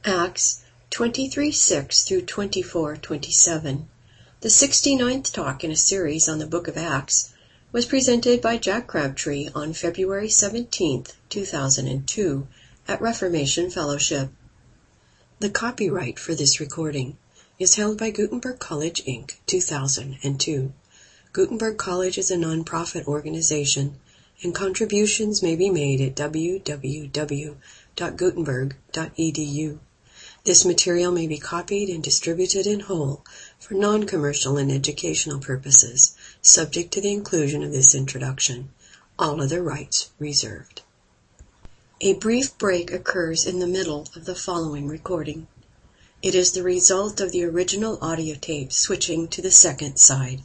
Acts 23:6 through 24:27. The 69th talk in a series on the book of Acts was presented by Jack Crabtree on February 17, 2002 at Reformation Fellowship. The copyright for this recording is held by Gutenberg College, Inc., 2002. Gutenberg College is a non-profit organization, and contributions may be made at www.gutenberg.edu. This material may be copied and distributed in whole for non-commercial and educational purposes, subject to the inclusion of this introduction. All other rights reserved. A brief break occurs in the middle of the following recording. It is the result of the original audio tape switching to the second side.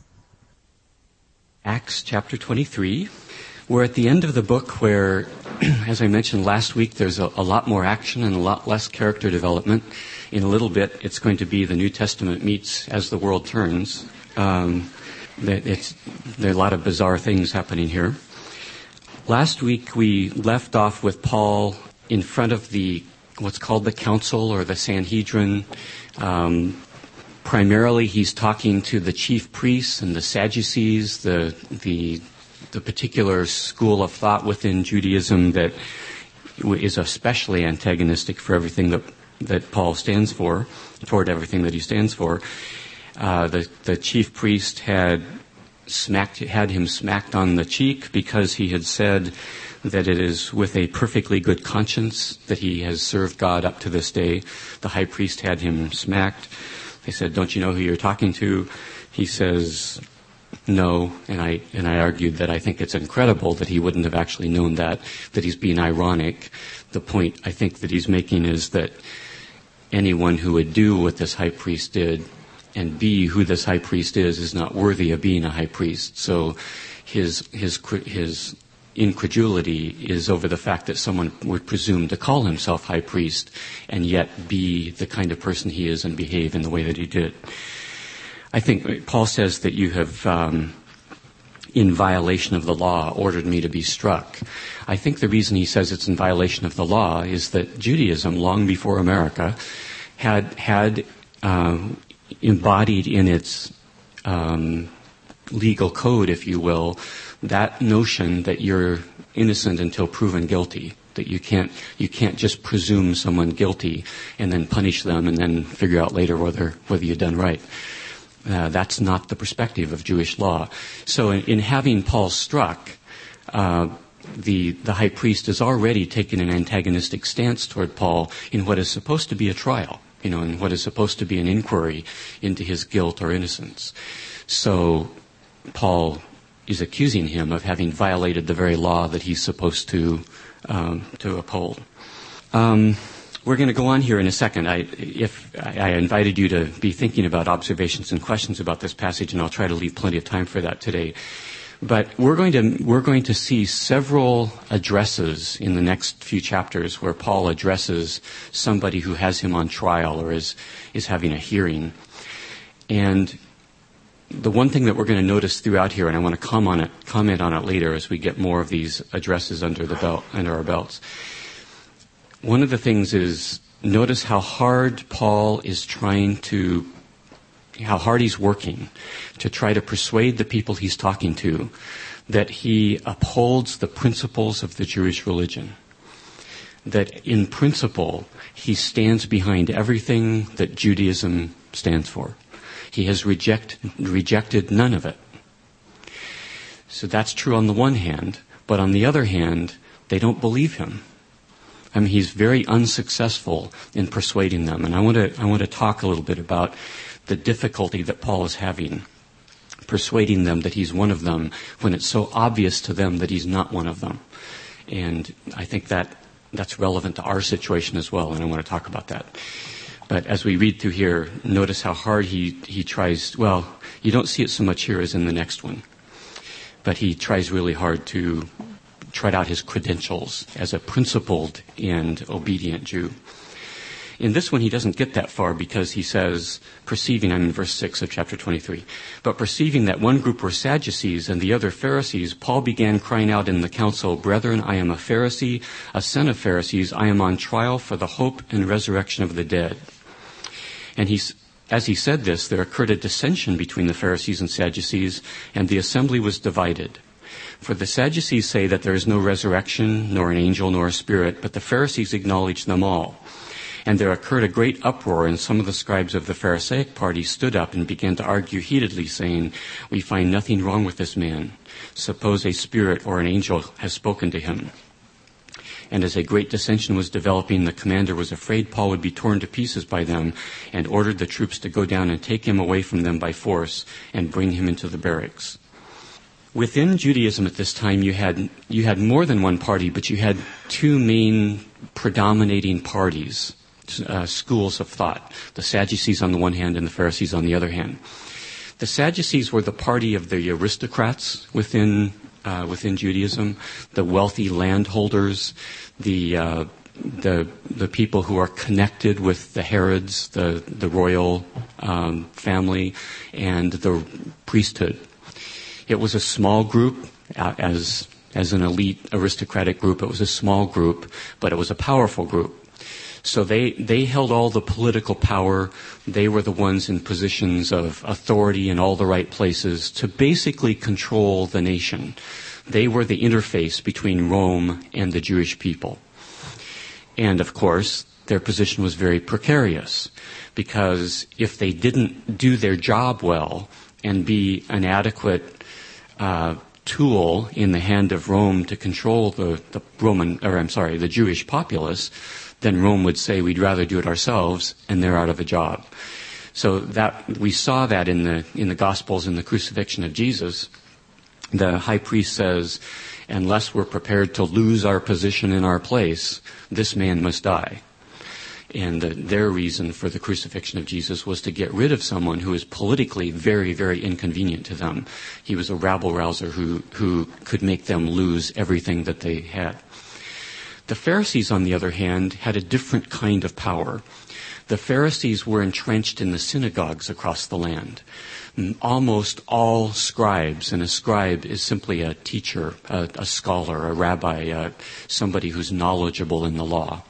Acts chapter 23. We're at the end of the book where, as I mentioned last week, there's a lot more action and a lot less character development. In a little bit, it's going to be the New Testament meets as the world turns. There are a lot of bizarre things happening here. Last week, we left off with Paul in front of what's called the council or the Sanhedrin. Primarily, he's talking to the chief priests and the Sadducees, the particular school of thought within Judaism that is especially antagonistic for everything that Paul stands for, toward everything that he stands for. The chief priest had him smacked on the cheek because he had said that it is with a perfectly good conscience that he has served God up to this day. The high priest had him smacked. They said, "Don't you know who you're talking to?" He says, "No," and I argued that I think it's incredible that he wouldn't have actually known that he's being ironic. The point I think that he's making is that anyone who would do what this high priest did and be who this high priest is not worthy of being a high priest. So his incredulity is over the fact that someone would presume to call himself high priest and yet be the kind of person he is and behave in the way that he did. I think Paul says that you have, in violation of the law, ordered me to be struck. I think the reason he says it's in violation of the law is that Judaism, long before America, had embodied in its legal code, if you will, that notion that you're innocent until proven guilty. That you can't just presume someone guilty and then punish them and then figure out later whether you've done right. That's not the perspective of Jewish law. So in having Paul struck, the high priest has already taken an antagonistic stance toward Paul in what is supposed to be a trial, in what is supposed to be an inquiry into his guilt or innocence. So Paul is accusing him of having violated the very law that he's supposed to uphold. We're going to go on here in a second. I invited you to be thinking about observations and questions about this passage, and I'll try to leave plenty of time for that today. But we're going to see several addresses in the next few chapters where Paul addresses somebody who has him on trial or is having a hearing. And the one thing that we're going to notice throughout here, and I want to comment on it later as we get more of these addresses under our belts. One of the things is, notice how hard Paul is how hard he's working to try to persuade the people he's talking to that he upholds the principles of the Jewish religion. That in principle, he stands behind everything that Judaism stands for. He has rejected none of it. So that's true on the one hand, but on the other hand, they don't believe him. I mean, he's very unsuccessful in persuading them, and I want to talk a little bit about the difficulty that Paul is having persuading them that he's one of them when it's so obvious to them that he's not one of them. And I think that's relevant to our situation as well, and I want to talk about that. But as we read through here, notice how hard he tries. Well, you don't see it so much here as in the next one, but he tries really hard to trot out his credentials as a principled and obedient Jew. In this one, he doesn't get that far because he says, perceiving, I'm in verse 6 of chapter 23, but perceiving that one group were Sadducees and the other Pharisees, Paul began crying out in the council, Brethren, I am a Pharisee, a son of Pharisees. I am on trial for the hope and resurrection of the dead. And as he said this, there occurred a dissension between the Pharisees and Sadducees, and the assembly was divided. For the Sadducees say that there is no resurrection, nor an angel, nor a spirit, but the Pharisees acknowledge them all. And there occurred a great uproar, and some of the scribes of the Pharisaic party stood up and began to argue heatedly, saying, We find nothing wrong with this man. Suppose a spirit or an angel has spoken to him. And as a great dissension was developing, the commander was afraid Paul would be torn to pieces by them, and ordered the troops to go down and take him away from them by force and bring him into the barracks. Within Judaism at this time, you had more than one party, but you had two main predominating parties, schools of thought: the Sadducees on the one hand and the Pharisees on the other hand. The Sadducees were the party of the aristocrats within Judaism, the wealthy landholders, the people who are connected with the Herods, the royal family, and the priesthood. It was a small group, as an elite aristocratic group. It was a small group, but it was a powerful group. So they held all the political power. They were the ones in positions of authority in all the right places to basically control the nation. They were the interface between Rome and the Jewish people. And of course, their position was very precarious, because if they didn't do their job well and be an adequate tool in the hand of Rome to control the Jewish populace, then Rome would say, we'd rather do it ourselves, and they're out of a job. So that we saw that in the Gospels, in the crucifixion of Jesus. The high priest says, unless we're prepared to lose our position in our place, this man must die. And their reason for the crucifixion of Jesus was to get rid of someone who was politically very, very inconvenient to them. He was a rabble-rouser who could make them lose everything that they had. The Pharisees, on the other hand, had a different kind of power. The Pharisees were entrenched in the synagogues across the land. Almost all scribes, and a scribe is simply a teacher, a scholar, a rabbi, somebody who's knowledgeable in the law.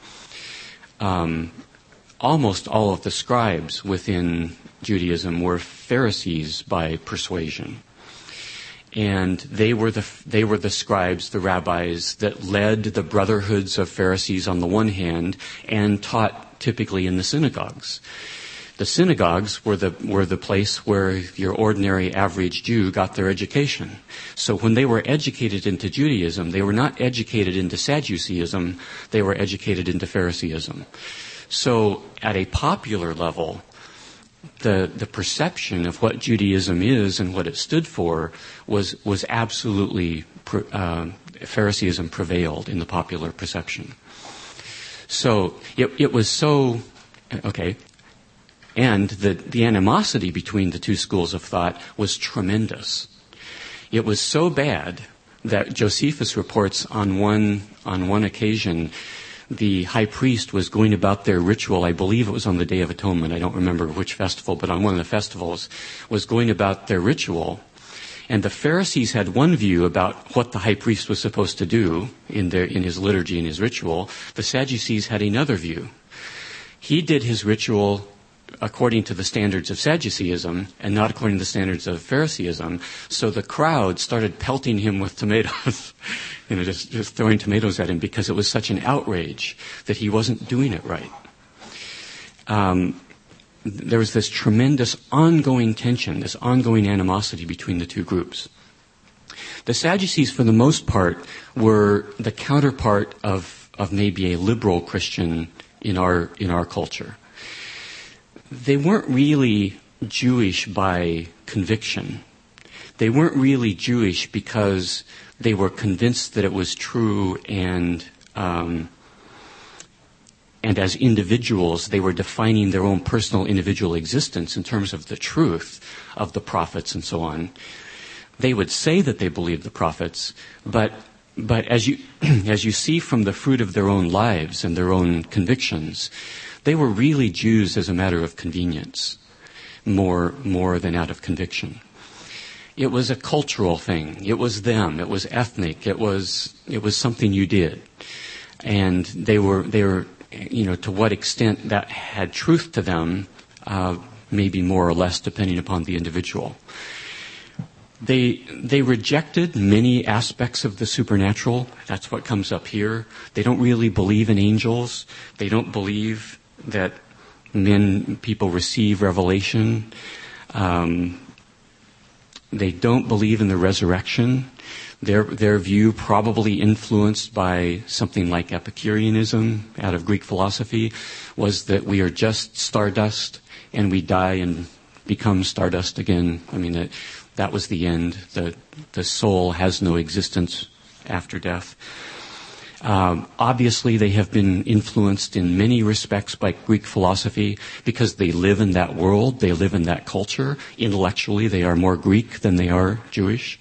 Almost all of the scribes within Judaism were Pharisees by persuasion. And they were the scribes, the rabbis, that led the brotherhoods of Pharisees on the one hand and taught typically in the synagogues. The synagogues were the place where your ordinary average Jew got their education. So when they were educated into Judaism, they were not educated into Sadduceeism, they were educated into Phariseeism. So at a popular level, the perception of what Judaism is and what it stood for was absolutely Phariseeism prevailed in the popular perception. So it was so okay. And the animosity between the two schools of thought was tremendous. It was so bad that Josephus reports on one occasion, the high priest was going about their ritual. I believe it was on the Day of Atonement. I don't remember which festival, but on one of the festivals, was going about their ritual. And the Pharisees had one view about what the high priest was supposed to do in his liturgy and his ritual. The Sadducees had another view. He did his ritual according to the standards of Sadduceeism and not according to the standards of Phariseeism. So the crowd started pelting him with tomatoes, just throwing tomatoes at him because it was such an outrage that he wasn't doing it right. There was this tremendous ongoing tension, this ongoing animosity between the two groups. The Sadducees, for the most part, were the counterpart of maybe a liberal Christian in our culture. They weren't really Jewish by conviction. They weren't really Jewish because they were convinced that it was true, and as individuals, they were defining their own personal individual existence in terms of the truth of the prophets and so on. They would say that they believed the prophets, but as you see from the fruit of their own lives and their own convictions, They were really Jews as a matter of convenience, more than out of conviction. It was a cultural thing. It was them. It was ethnic. It was something you did. And they were, to what extent that had truth to them, maybe more or less depending upon the individual. They rejected many aspects of the supernatural. That's what comes up here. They don't really believe in angels. They don't believe that people receive revelation. They don't believe in the resurrection. Their view, probably influenced by something like Epicureanism out of Greek philosophy, was that we are just stardust and we die and become stardust again. I mean, that was the end. The soul has no existence after death. Obviously, they have been influenced in many respects by Greek philosophy because they live in that world, they live in that culture. Intellectually, they are more Greek than they are Jewish.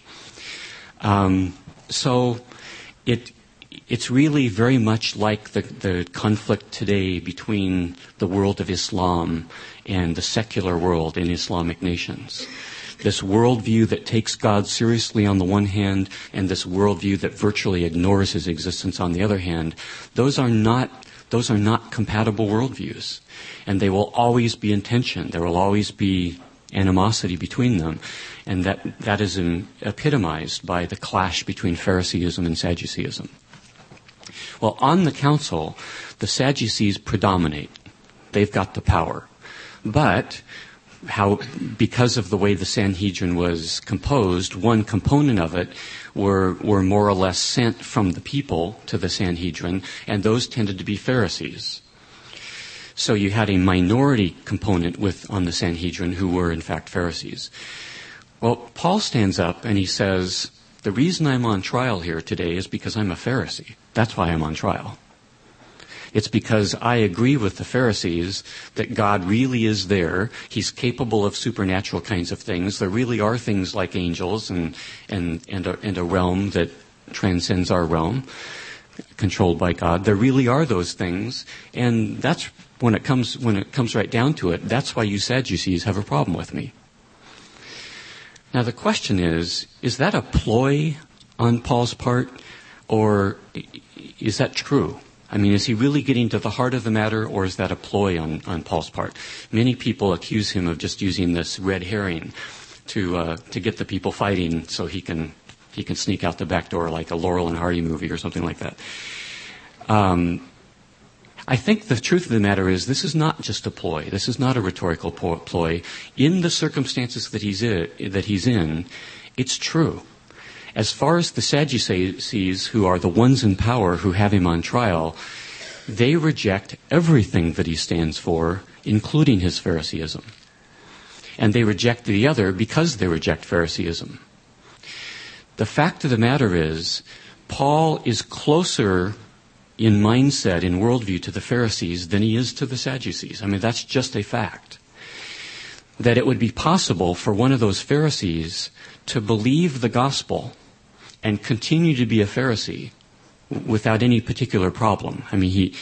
So it's really very much like the conflict today between the world of Islam and the secular world in Islamic nations. This worldview that takes God seriously on the one hand, and this worldview that virtually ignores his existence on the other hand, those are not compatible worldviews. And they will always be in tension. There will always be animosity between them. And that is epitomized by the clash between Phariseeism and Sadduceeism. Well, on the council, the Sadducees predominate. They've got the power. But because of the way the Sanhedrin was composed, one component of it were more or less sent from the people to the Sanhedrin, and those tended to be Pharisees. So you had a minority component on the Sanhedrin who were in fact Pharisees. Well, Paul stands up and he says, the reason I'm on trial here today is because I'm a Pharisee. That's why I'm on trial. It's because I agree with the Pharisees that God really is there. He's capable of supernatural kinds of things. There really are things like angels and a realm that transcends our realm, controlled by God. There really are those things, and that's when it comes right down to it. That's why you Sadducees have a problem with me. Now the question is that a ploy on Paul's part, or is that true? I mean, is he really getting to the heart of the matter, or is that a ploy on Paul's part? Many people accuse him of just using this red herring to get the people fighting so he can sneak out the back door like a Laurel and Hardy movie or something like that. I think the truth of the matter is this is not just a ploy. This is not a rhetorical ploy. In the circumstances that he's in, it's true. As far as the Sadducees, who are the ones in power who have him on trial, they reject everything that he stands for, including his Phariseeism. And they reject the other because they reject Phariseeism. The fact of the matter is, Paul is closer in mindset, in worldview, to the Pharisees than he is to the Sadducees. I mean, that's just a fact. That it would be possible for one of those Pharisees to believe the gospel and continue to be a Pharisee without any particular problem. I mean, he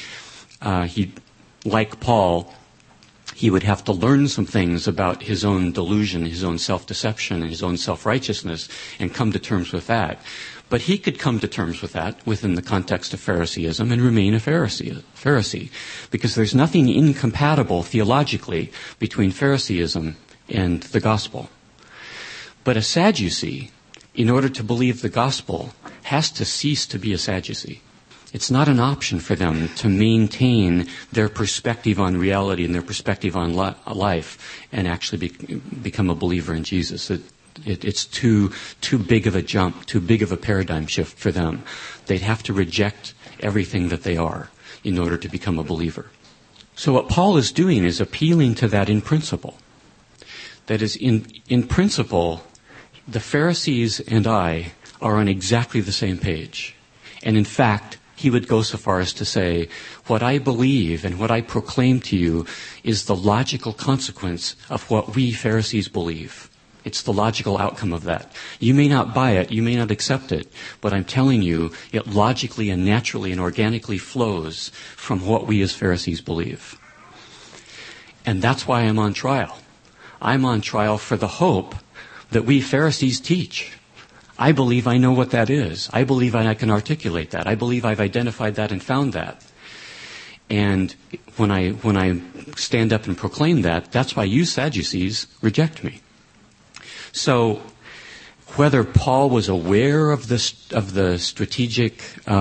like Paul, he would have to learn some things about his own delusion, his own self-deception, and his own self-righteousness, and come to terms with that. But he could come to terms with that within the context of Phariseeism and remain a Pharisee, because there's nothing incompatible theologically between Phariseeism and the gospel. But a Sadducee, in order to believe the gospel, has to cease to be a Sadducee. It's not an option for them to maintain their perspective on reality and their perspective on life and actually become a believer in Jesus. It's too big of a jump, too big of a paradigm shift for them. They'd have to reject everything that they are in order to become a believer. So what Paul is doing is appealing to that in principle. That is, in principle, the Pharisees and I are on exactly the same page. And in fact, he would go so far as to say, what I believe and what I proclaim to you is the logical consequence of what we Pharisees believe. It's the logical outcome of that. You may not buy it, you may not accept it, but I'm telling you, it logically and naturally and organically flows from what we as Pharisees believe. And that's why I'm on trial. I'm on trial for the hope that we Pharisees teach. I believe I know what that is. I believe I can articulate that. I believe I've identified that and found that. And when I stand up and proclaim that, that's why you Sadducees reject me. So whether Paul was aware of the strategic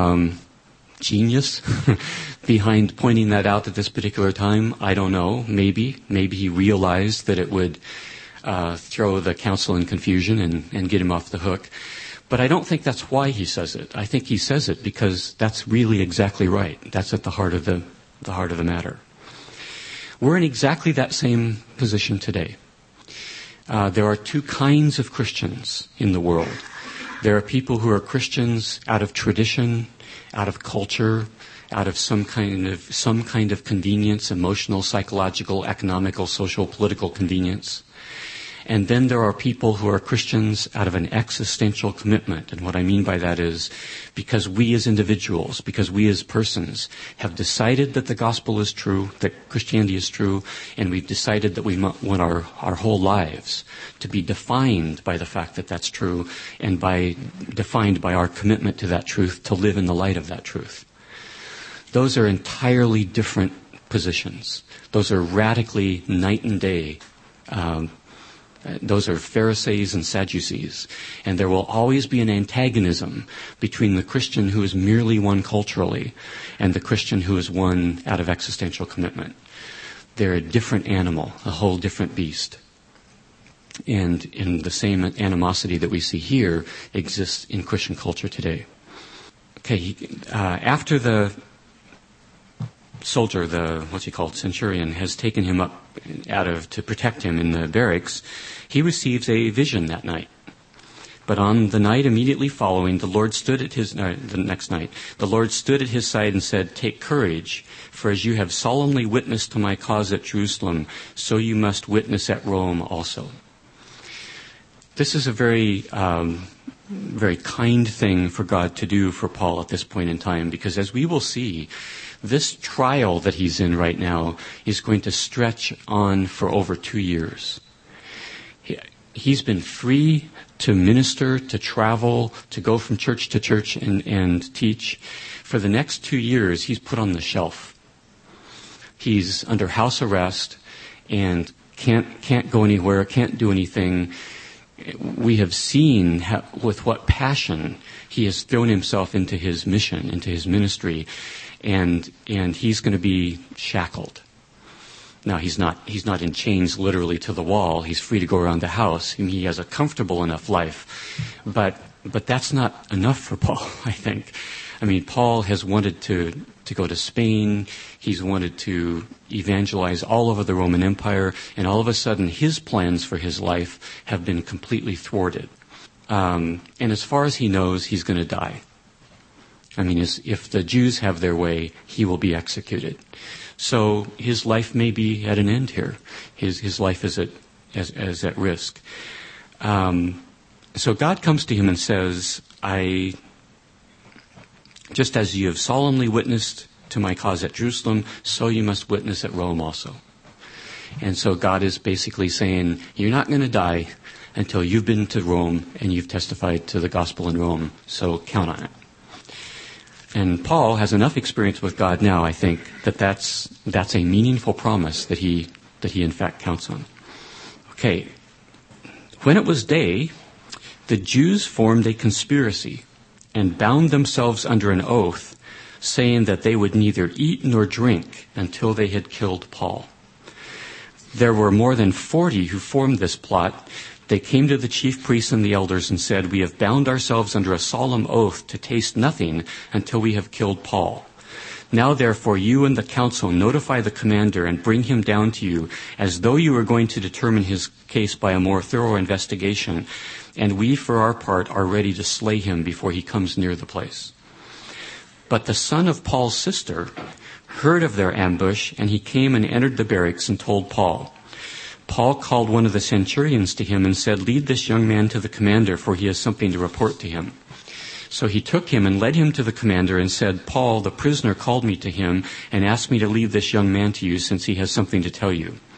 genius behind pointing that out at this particular time, I don't know. Maybe he realized that it would throw the council in confusion and get him off the hook. But I don't think that's why he says it. I think he says it because that's really exactly right. That's at the heart of the matter. We're in exactly that same position today. There are two kinds of Christians in the world. There are people who are Christians out of tradition, out of culture, out of some kind of convenience, emotional, psychological, economical, social, political convenience. And then there are people who are Christians out of an existential commitment. And what I mean by that is because we as individuals, because we as persons have decided that the gospel is true, that Christianity is true, and we've decided that we want our whole lives to be defined by the fact that that's true and defined by our commitment to that truth, to live in the light of that truth. Those are entirely different positions. Those are radically night and day. Those are Pharisees and Sadducees. And there will always be an antagonism between the Christian who is merely one culturally and the Christian who is one out of existential commitment. They're a different animal, a whole different beast. And in the same animosity that we see here exists in Christian culture today. Okay, after the soldier, centurion, has taken him up to protect him in the barracks, he receives a vision that night. But on the night immediately following, the Lord stood at his side and said, "Take courage, for as you have solemnly witnessed to my cause at Jerusalem, so you must witness at Rome also." This is a very kind thing for God to do for Paul at this point in time, because as we will see, this trial that he's in right now is going to stretch on for over 2 years. He's been free to minister, to travel, to go from church to church and teach. For the next 2 years, he's put on the shelf. He's under house arrest and can't go anywhere, can't do anything. We have seen with what passion he has thrown himself into his mission, into his ministry, and he's going to be shackled. Now he's not in chains literally to the wall. He's free to go around the house. He has a comfortable enough life, but that's not enough for Paul, I think. I mean, Paul has wanted to go to Spain. He's wanted to evangelize all over the Roman Empire, and all of a sudden his plans for his life have been completely thwarted. And as far as he knows, he's going to die. I mean, if the Jews have their way, he will be executed. So his life may be at an end here. His life is at risk. So God comes to him and says, just as you have solemnly witnessed to my cause at Jerusalem, so you must witness at Rome also. And so God is basically saying, you're not going to die until you've been to Rome and you've testified to the gospel in Rome. So count on it. And Paul has enough experience with God now, I think, that's a meaningful promise that he in fact counts on. Okay. When it was day, the Jews formed a conspiracy and bound themselves under an oath, saying that they would neither eat nor drink until they had killed Paul. There were more than 40 who formed this plot. They came to the chief priests and the elders and said, "We have bound ourselves under a solemn oath to taste nothing until we have killed Paul. Now therefore you and the council notify the commander and bring him down to you, as though you were going to determine his case by a more thorough investigation, and we for our part are ready to slay him before he comes near the place." But the son of Paul's sister heard of their ambush, and he came and entered the barracks and told Paul. Paul called one of the centurions to him and said, "Lead this young man to the commander, for he has something to report to him." So he took him and led him to the commander and said, "Paul, the prisoner, called me to him and asked me to lead this young man to you since he has something to tell you."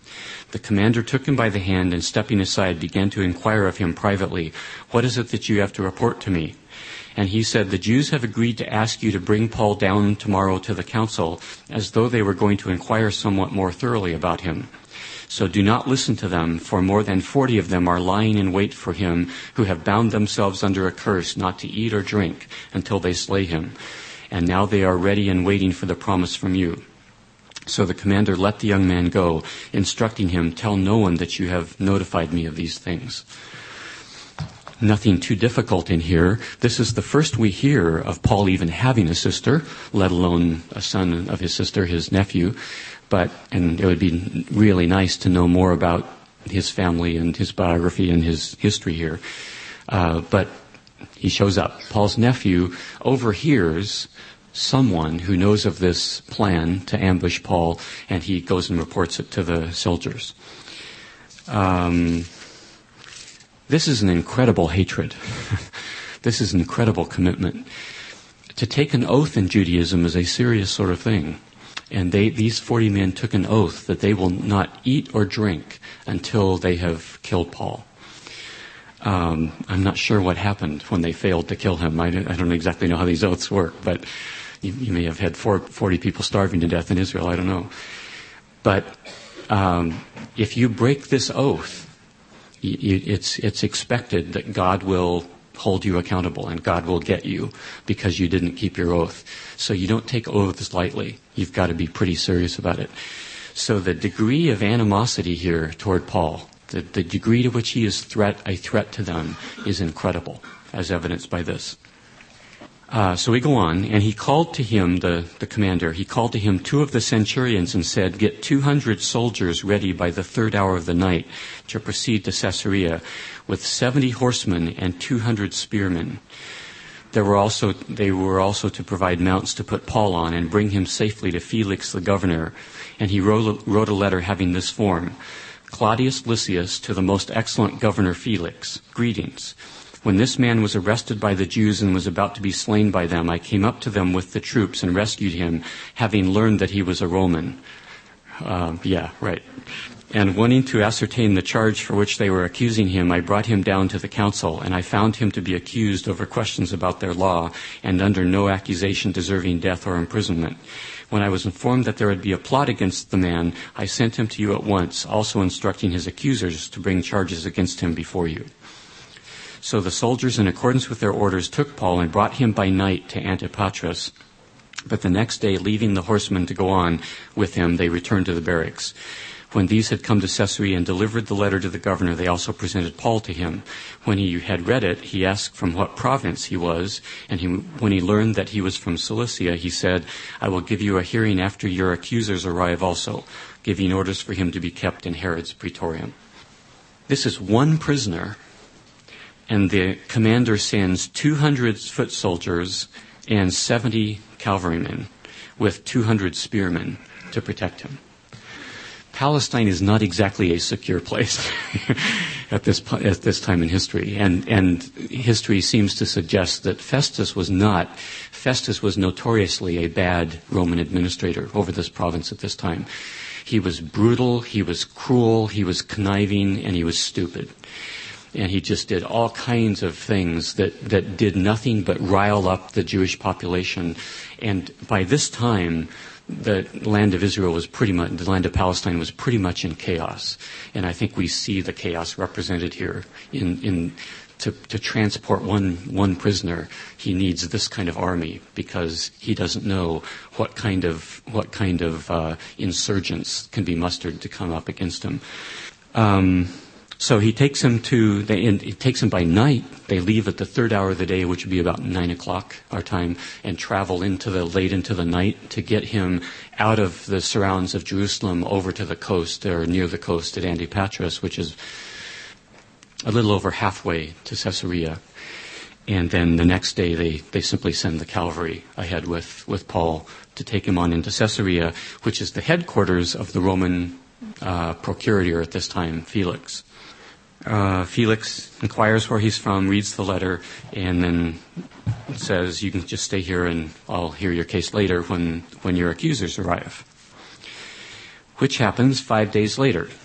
The commander took him by the hand and, stepping aside, began to inquire of him privately, "What is it that you have to report to me?" And he said, "The Jews have agreed to ask you to bring Paul down tomorrow to the council, as though they were going to inquire somewhat more thoroughly about him. So do not listen to them, for more than 40 of them are lying in wait for him, who have bound themselves under a curse not to eat or drink until they slay him. And now they are ready and waiting for the promise from you." So the commander let the young man go, instructing him, "Tell no one that you have notified me of these things." Nothing too difficult in here. This is the first we hear of Paul even having a sister, let alone a son of his sister, his nephew. And it would be really nice to know more about his family and his biography and his history here. But he shows up. Paul's nephew overhears someone who knows of this plan to ambush Paul, and he goes and reports it to the soldiers. This is an incredible hatred. This is an incredible commitment. To take an oath in Judaism is a serious sort of thing. And these 40 men took an oath that they will not eat or drink until they have killed Paul. I'm not sure what happened when they failed to kill him. I don't exactly know how these oaths work, but you may have had 40 people starving to death in Israel. I don't know. But if you break this oath, it's expected that God will hold you accountable and God will get you because you didn't keep your oath. So you don't take oaths lightly. You've got to be pretty serious about it. So the degree of animosity here toward Paul, the degree to which he is a threat to them is incredible, as evidenced by this. So we go on, and he called to him, the commander, he called to him 2 of the centurions and said, "Get 200 soldiers ready by the 3rd hour of the night to proceed to Caesarea with 70 horsemen and 200 spearmen." They were also to provide mounts to put Paul on and bring him safely to Felix the governor. And he wrote a letter having this form: "Claudius Lysias to the most excellent governor Felix, greetings. When this man was arrested by the Jews and was about to be slain by them, I came up to them with the troops and rescued him, having learned that he was a Roman." "And wanting to ascertain the charge for which they were accusing him, I brought him down to the council, and I found him to be accused over questions about their law, and under no accusation deserving death or imprisonment. When I was informed that there would be a plot against the man, I sent him to you at once, also instructing his accusers to bring charges against him before you." So the soldiers, in accordance with their orders, took Paul and brought him by night to Antipatris. But the next day, leaving the horsemen to go on with him, they returned to the barracks. When these had come to Caesarea and delivered the letter to the governor, they also presented Paul to him. When he had read it, he asked from what province he was, and when he learned that he was from Cilicia, he said, "I will give you a hearing after your accusers arrive also," giving orders for him to be kept in Herod's praetorium. This is one prisoner, and the commander sends 200 foot soldiers and 70 cavalrymen with 200 spearmen to protect him. Palestine is not exactly a secure place at this time in history, and history seems to suggest that Festus was notoriously a bad Roman administrator over this province at this time. He was brutal, he was cruel, he was conniving, and he was stupid. And he just did all kinds of things that did nothing but rile up the Jewish population. And by this time, the land of the land of Palestine was pretty much in chaos. And I think we see the chaos represented here. To transport one prisoner, he needs this kind of army because he doesn't know what kind of insurgents can be mustered to come up against him. So he takes him by night. They leave at the 3rd hour of the day, which would be about 9 o'clock our time, and travel late into the night to get him out of the surrounds of Jerusalem over to the coast, or near the coast at Antipatris, which is a little over halfway to Caesarea. And then the next day they simply send the cavalry ahead with Paul to take him on into Caesarea, which is the headquarters of the Roman procurator at this time, Felix. Felix inquires where he's from, reads the letter, and then says, "You can just stay here and I'll hear your case later when your accusers arrive." Which happens 5 days later.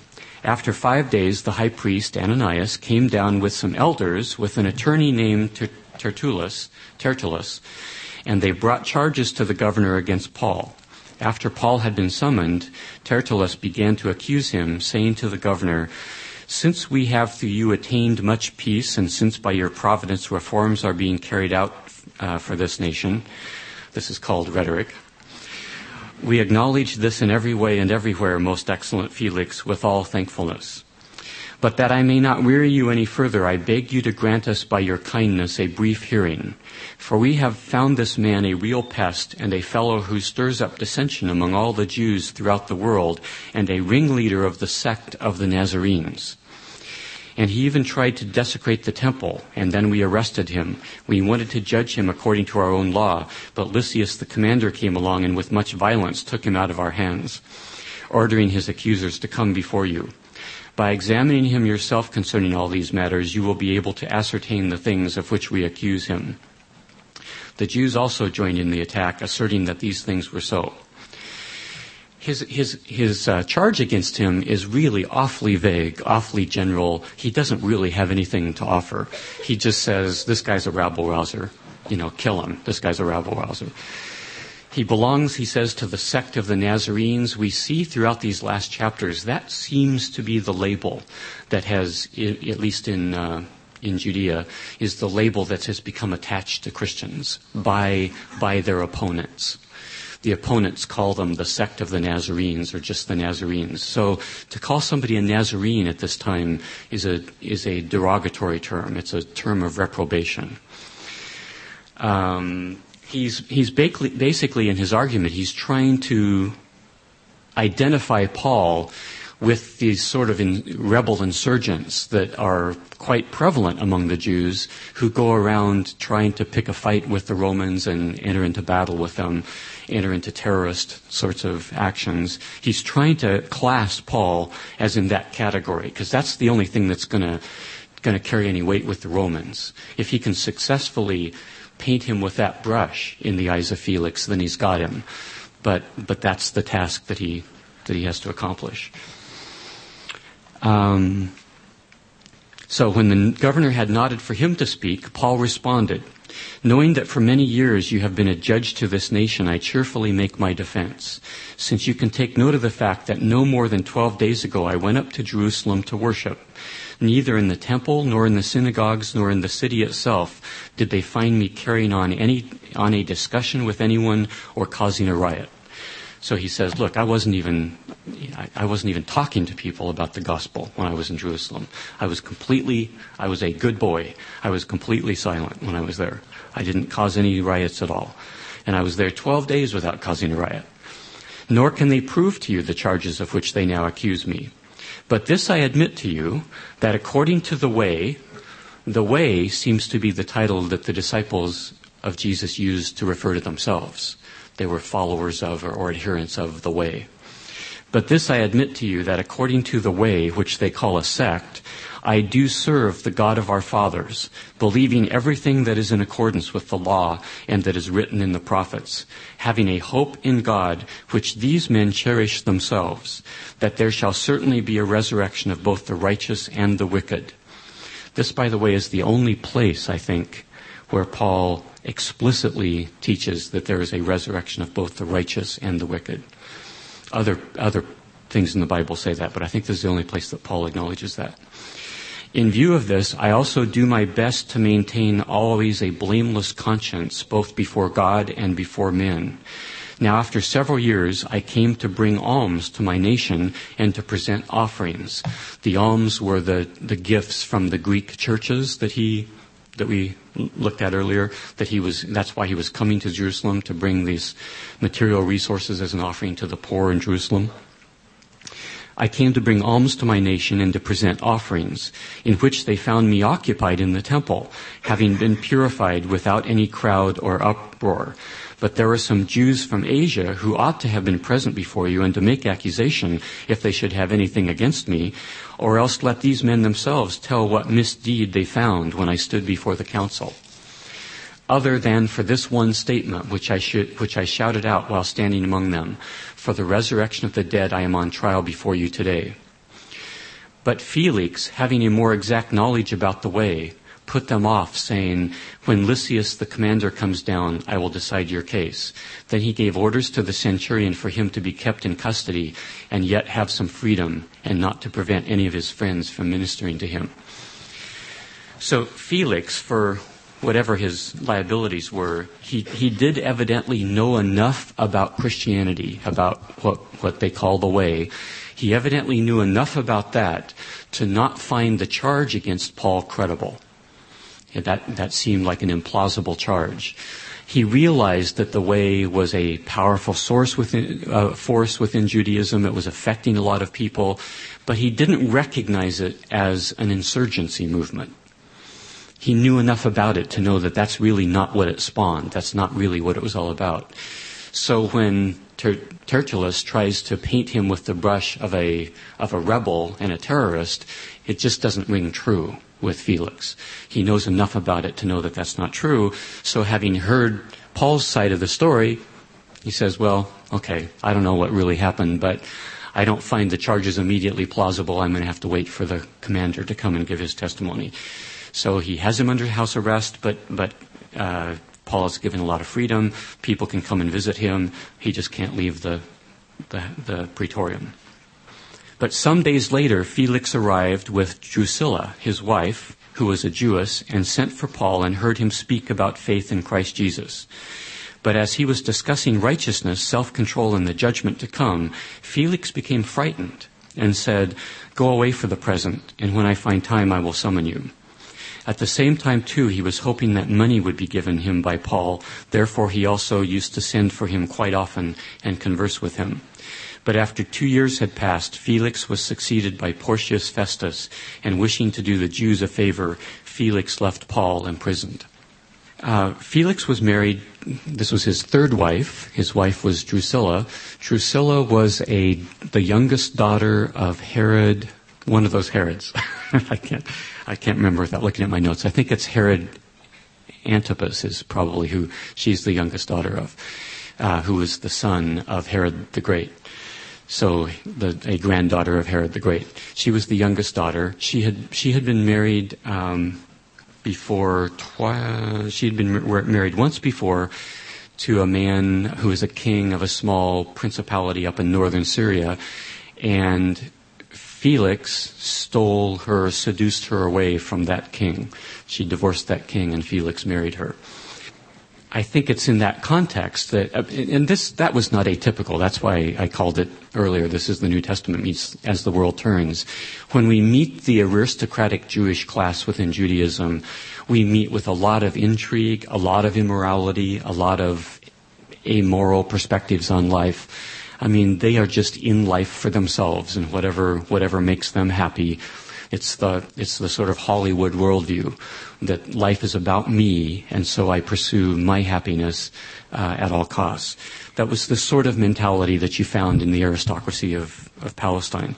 After 5 days, the high priest, Ananias, came down with some elders, with an attorney named Tertullus, and they brought charges to the governor against Paul. After Paul had been summoned, Tertullus began to accuse him, saying to the governor, "Since we have through you attained much peace, and since by your providence reforms are being carried out for this nation," this is called rhetoric, "we acknowledge this in every way and everywhere, most excellent Felix, with all thankfulness. But that I may not weary you any further, I beg you to grant us by your kindness a brief hearing. For we have found this man a real pest, and a fellow who stirs up dissension among all the Jews throughout the world, and a ringleader of the sect of the Nazarenes. And he even tried to desecrate the temple, and then we arrested him. We wanted to judge him according to our own law, but Lysias the commander came along and with much violence took him out of our hands, ordering his accusers to come before you. By examining him yourself concerning all these matters, you will be able to ascertain the things of which we accuse him." The Jews also joined in the attack, asserting that these things were so. His charge against him is really awfully vague, awfully general. He doesn't really have anything to offer. He just says, this guy's a rabble-rouser. Kill him. This guy's a rabble-rouser. He belongs, he says, to the sect of the Nazarenes. We see throughout these last chapters, that seems to be the label that has, at least in Judea, is the label that has become attached to Christians by their opponents. The opponents call them the sect of the Nazarenes, or just the Nazarenes. So to call somebody a Nazarene at this time is a derogatory term. It's a term of reprobation. He's basically in his argument, he's trying to identify Paul with these sort of rebel insurgents that are quite prevalent among the Jews, who go around trying to pick a fight with the Romans and enter into battle with them, enter into terrorist sorts of actions. He's trying to class Paul as in that category, because that's the only thing that's going to carry any weight with the Romans. If he can successfully paint him with that brush in the eyes of Felix, then he's got him. But that's the task that he has to accomplish. So when the governor had nodded for him to speak, Paul responded, "Knowing that for many years you have been a judge to this nation, I cheerfully make my defense, since you can take note of the fact that no more than 12 days ago I went up to Jerusalem to worship. Neither in the temple, nor in the synagogues, nor in the city itself did they find me carrying on a discussion with anyone or causing a riot." So he says, look, I wasn't even talking to people about the gospel when I was in Jerusalem. I was a good boy. I was completely silent when I was there. I didn't cause any riots at all. And I was there 12 days without causing a riot. Nor can they prove to you the charges of which they now accuse me. But this I admit to you, that according to the way seems to be the title that the disciples of Jesus used to refer to themselves. They were followers of or adherents of the way. But this I admit to you, that according to the way, which they call a sect, I do serve the God of our fathers, believing everything that is in accordance with the law and that is written in the prophets, having a hope in God, which these men cherish themselves, that there shall certainly be a resurrection of both the righteous and the wicked. This, by the way, is the only place, I think, where Paul explicitly teaches that there is a resurrection of both the righteous and the wicked. Other things in the Bible say that, but I think this is the only place that Paul acknowledges that. In view of this, I also do my best to maintain always a blameless conscience, both before God and before men. Now, after several years, I came to bring alms to my nation and to present offerings. The alms were the gifts from the Greek churches that we looked at earlier, that's why he was coming to Jerusalem, to bring these material resources as an offering to the poor in Jerusalem. I came to bring alms to my nation and to present offerings, in which they found me occupied in the temple, having been purified without any crowd or uproar. But there are some Jews from Asia who ought to have been present before you and to make accusation if they should have anything against me, or else let these men themselves tell what misdeed they found when I stood before the council. Other than for this one statement, which I shouted out while standing among them, for the resurrection of the dead I am on trial before you today. But Felix, having a more exact knowledge about the way, put them off, saying, "When Lysias the commander comes down, I will decide your case." Then he gave orders to the centurion for him to be kept in custody and yet have some freedom, and not to prevent any of his friends from ministering to him. So Felix, for whatever his liabilities were, he did evidently know enough about Christianity, about what they call the way. He evidently knew enough about that to not find the charge against Paul credible. That seemed like an implausible charge. He realized that the way was a powerful force within Judaism. It was affecting a lot of people, but he didn't recognize it as an insurgency movement. He knew enough about it to know that that's really not what it spawned. That's not really what it was all about. So when Tertullus tries to paint him with the brush of a rebel and a terrorist, it just doesn't ring true with Felix. He knows enough about it to know that that's not true. So having heard Paul's side of the story, he says, well, okay, I don't know what really happened, but I don't find the charges immediately plausible. I'm going to have to wait for the commander to come and give his testimony. So he has him under house arrest, but Paul is given a lot of freedom. People can come and visit him. He just can't leave the praetorium. But some days later, Felix arrived with Drusilla, his wife, who was a Jewess, and sent for Paul and heard him speak about faith in Christ Jesus. But as he was discussing righteousness, self-control, and the judgment to come, Felix became frightened and said, "Go away for the present, and when I find time I will summon you." At the same time, too, he was hoping that money would be given him by Paul. Therefore, he also used to send for him quite often and converse with him. But after 2 years had passed, Felix was succeeded by Porcius Festus, and wishing to do the Jews a favor, Felix left Paul imprisoned. Felix was married. This was his third wife. His wife was Drusilla. Drusilla was the youngest daughter of Herod, one of those Herods. I can't remember without looking at my notes. I think it's Herod Antipas is probably who she's the youngest daughter of, who was the son of Herod the Great. So a granddaughter of Herod the Great. She was the youngest daughter. She had been married before. She had been married once before to a man who was a king of a small principality up in northern Syria, and Felix seduced her away from that king. She divorced that king, and Felix married her. I think it's in that context that was not atypical. That's why I called it earlier, this is the New Testament meets as the world turns. When we meet the aristocratic Jewish class within Judaism, we meet with a lot of intrigue, a lot of immorality, a lot of amoral perspectives on life. I mean, they are just in life for themselves, and whatever makes them happy. It's the sort of Hollywood worldview that life is about me, and so I pursue my happiness at all costs. That was the sort of mentality that you found in the aristocracy of Palestine.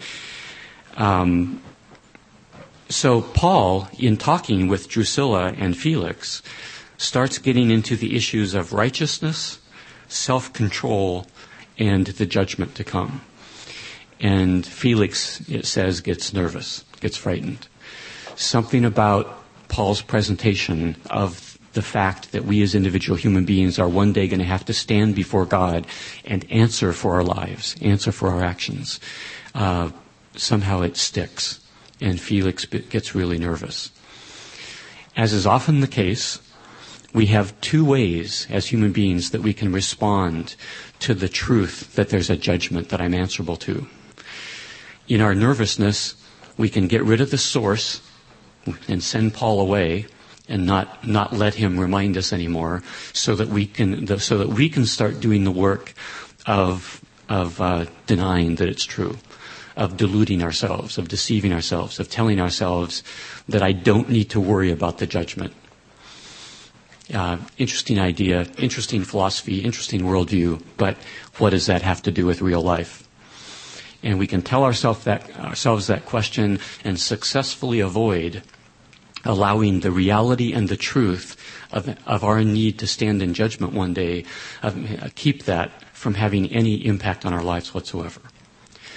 So Paul, in talking with Drusilla and Felix, starts getting into the issues of righteousness, self-control, and the judgment to come. And Felix, it says, gets nervous, gets frightened. Something about Paul's presentation of the fact that we as individual human beings are one day going to have to stand before God and answer for our lives, answer for our actions. Somehow it sticks, and Felix gets really nervous. As is often the case, we have two ways as human beings that we can respond to the truth that there's a judgment that I'm answerable to. In our nervousness, we can get rid of the source and send Paul away and not let him remind us anymore, so that we can start doing the work of denying that it's true, of deluding ourselves, of deceiving ourselves, of telling ourselves that I don't need to worry about the judgment. Interesting idea, interesting philosophy, interesting worldview, but what does that have to do with real life? And we can tell ourselves that question and successfully avoid allowing the reality and the truth of our need to stand in judgment one day, keep that from having any impact on our lives whatsoever.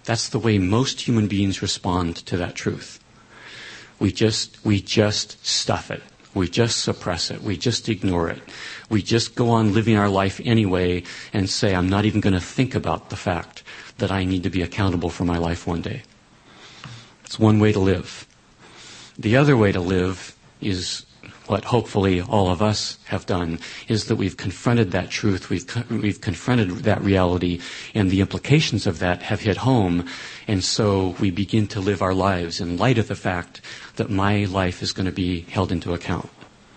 That's the way most human beings respond to that truth. We just stuff it. We just suppress it. We just ignore it. We just go on living our life anyway and say, I'm not even going to think about the fact that I need to be accountable for my life one day. It's one way to live. The other way to live is what hopefully all of us have done, is that we've confronted that truth, we've confronted that reality, and the implications of that have hit home, and so we begin to live our lives in light of the fact that my life is going to be held into account.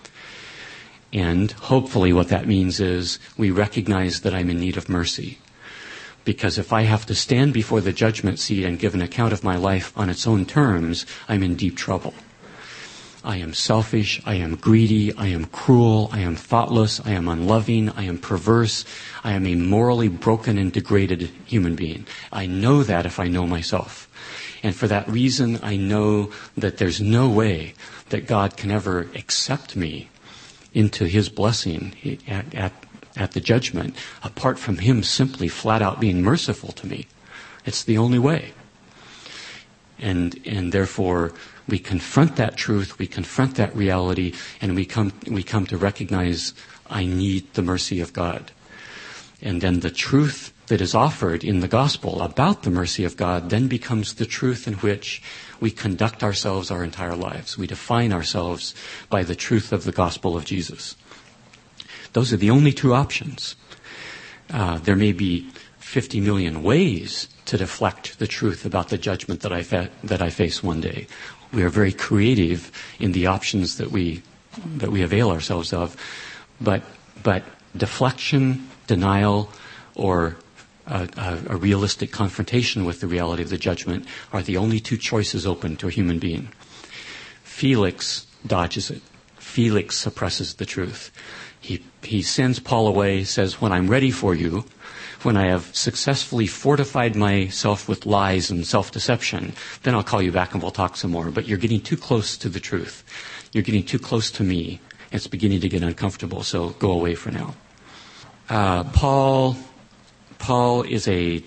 And hopefully what that means is we recognize that I'm in need of mercy. Because if I have to stand before the judgment seat and give an account of my life on its own terms, I'm in deep trouble. I am selfish, I am greedy, I am cruel, I am thoughtless, I am unloving, I am perverse, I am a morally broken and degraded human being. I know that if I know myself. And for that reason, I know that there's no way that God can ever accept me into His blessing at the judgment, apart from Him simply flat out being merciful to me. It's the only way. And therefore, we confront that truth, we confront that reality, and we come to recognize I need the mercy of God. And then the truth that is offered in the gospel about the mercy of God then becomes the truth in which we conduct ourselves our entire lives. We define ourselves by the truth of the gospel of Jesus. Those are the only two options. There may be 50 million ways to deflect the truth about the judgment that I face one day. We are very creative in the options that we avail ourselves of, but deflection, denial, or a realistic confrontation with the reality of the judgment are the only two choices open to a human being. Felix dodges it. Felix suppresses the truth. He sends Paul away, says, when I'm ready for you, when I have successfully fortified myself with lies and self-deception, then I'll call you back and we'll talk some more. But you're getting too close to the truth. You're getting too close to me. It's beginning to get uncomfortable, so go away for now. Paul is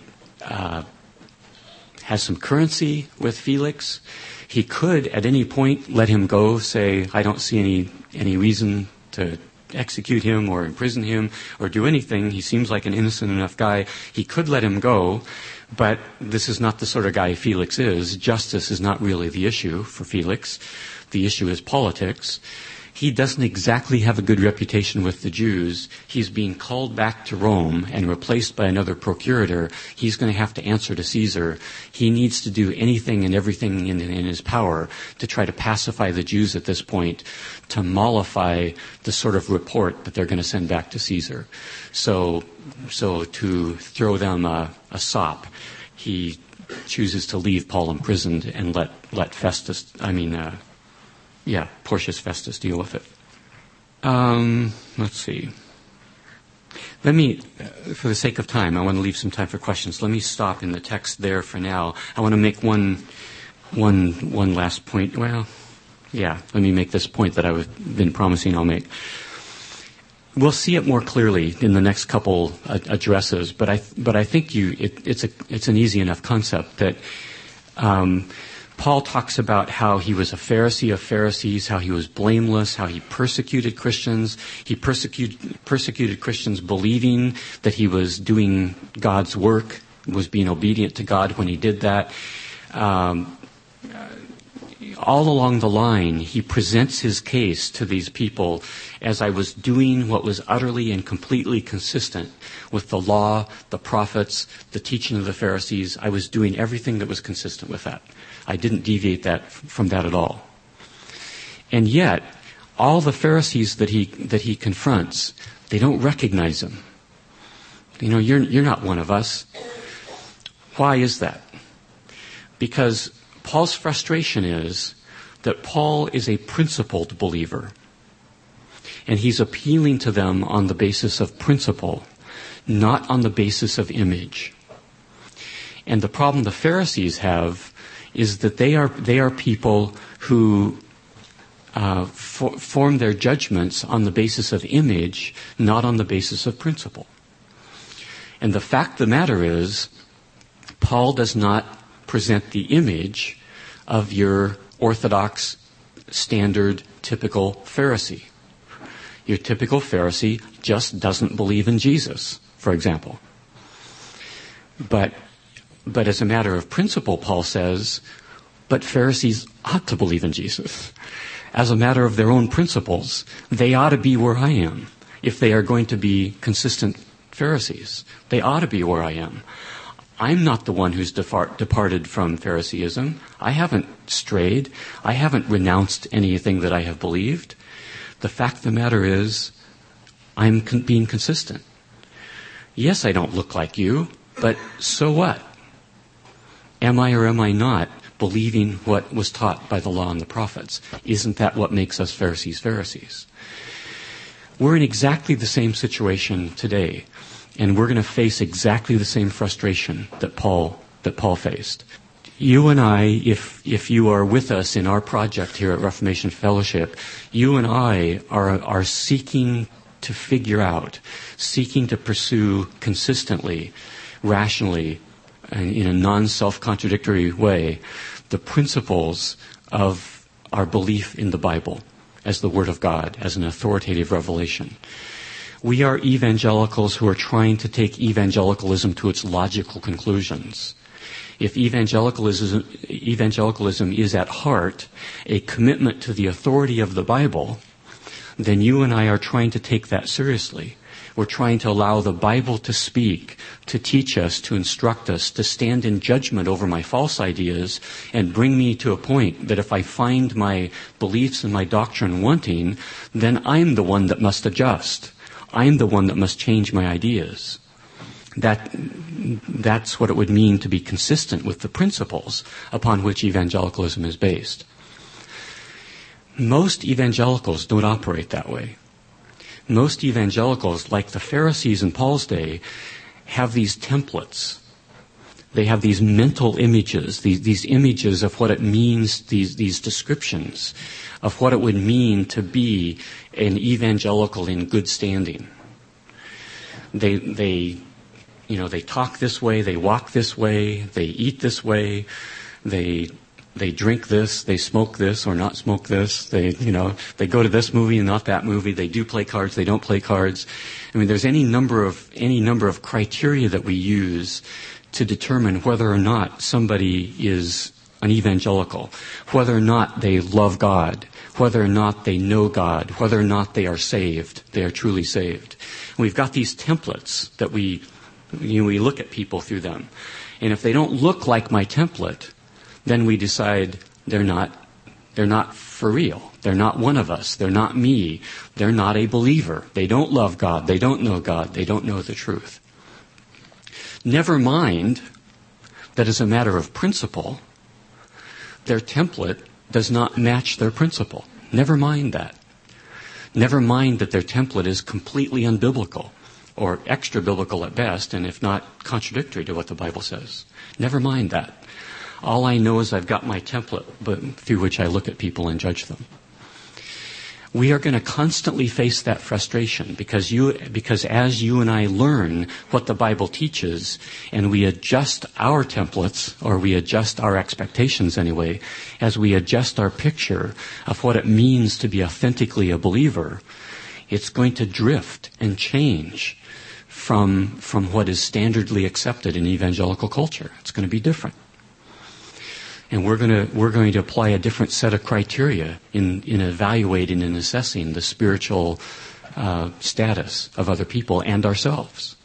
has some currency with Felix. He could, at any point, let him go, say, I don't see any reason to execute him or imprison him or do anything. He seems like an innocent enough guy. He could let him go, but this is not the sort of guy Felix is. Justice is not really the issue for Felix. The issue is politics. He doesn't exactly have a good reputation with the Jews. He's being called back to Rome and replaced by another procurator. He's going to have to answer to Caesar. He needs to do anything and everything in his power to try to pacify the Jews at this point, to mollify the sort of report that they're going to send back to Caesar. So to throw them a sop, he chooses to leave Paul imprisoned and let Festus, Porcius Festus deal with it. Let's see. Let me, for the sake of time, I want to leave some time for questions. Let me stop in the text there for now. I want to make one last point. Well, yeah, let me make this point that I've been promising I'll make. We'll see it more clearly in the next couple addresses, but I think it's an easy enough concept that Paul talks about how he was a Pharisee of Pharisees, how he was blameless, how he persecuted Christians. He persecuted Christians believing that he was doing God's work, was being obedient to God when he did that. All along the line, he presents his case to these people as I was doing what was utterly and completely consistent with the law, the prophets, the teaching of the Pharisees. I was doing everything that was consistent with that. I didn't deviate from that at all. And yet, all the Pharisees that he confronts, they don't recognize him. You're not one of us. Why is that? Because Paul's frustration is that Paul is a principled believer. And he's appealing to them on the basis of principle, not on the basis of image. And the problem the Pharisees have is that they are people who form their judgments on the basis of image, not on the basis of principle. And the fact of the matter is Paul does not present the image of your orthodox, standard, typical Pharisee. Your typical Pharisee just doesn't believe in Jesus, for example. But as a matter of principle, Paul says, but Pharisees ought to believe in Jesus. As a matter of their own principles, they ought to be where I am. If they are going to be consistent Pharisees, they ought to be where I am. I'm not the one who's departed from Phariseeism. I haven't strayed. I haven't renounced anything that I have believed. The fact of the matter is, I'm being consistent. Yes, I don't look like you, but so what? Am I or am I not believing what was taught by the law and the prophets? Isn't that what makes us Pharisees? We're in exactly the same situation today, and we're going to face exactly the same frustration that Paul faced. You and I, if you are with us in our project here at Reformation Fellowship, you and I are seeking to figure out, seeking to pursue consistently, rationally, and in a non-self-contradictory way, the principles of our belief in the Bible as the Word of God, as an authoritative revelation. We are evangelicals who are trying to take evangelicalism to its logical conclusions. If evangelicalism is at heart a commitment to the authority of the Bible, then you and I are trying to take that seriously. We're trying to allow the Bible to speak, to teach us, to instruct us, to stand in judgment over my false ideas and bring me to a point that if I find my beliefs and my doctrine wanting, then I'm the one that must adjust. I'm the one that must change my ideas. That's what it would mean to be consistent with the principles upon which evangelicalism is based. Most evangelicals don't operate that way. Most evangelicals, like the Pharisees in Paul's day, have these templates. They have these mental images, these images of what it means, these descriptions of what it would mean to be an evangelical in good standing. They talk this way, they walk this way, they eat this way, they drink this, they smoke this or not smoke this, they go to this movie and not that movie, they do play cards, they don't play cards. I mean, there's any number of criteria that we use to determine whether or not somebody is an evangelical, whether or not they love God, whether or not they know God, whether or not they are saved, they are truly saved. And we've got these templates that we look at people through them. And if they don't look like my template, then we decide they're not for real. They're not one of us. They're not me. They're not a believer. They don't love God. They don't know God. They don't know the truth. Never mind that as a matter of principle, their template does not match their principle. Never mind that. Never mind that their template is completely unbiblical or extra-biblical at best, and if not contradictory to what the Bible says. Never mind that. All I know is I've got my template through which I look at people and judge them. We are going to constantly face that frustration because as you and I learn what the Bible teaches and we adjust our templates, or we adjust our expectations anyway, as we adjust our picture of what it means to be authentically a believer, it's going to drift and change from what is standardly accepted in evangelical culture. It's going to be different. And we're going to apply a different set of criteria in evaluating and assessing the spiritual status of other people and ourselves.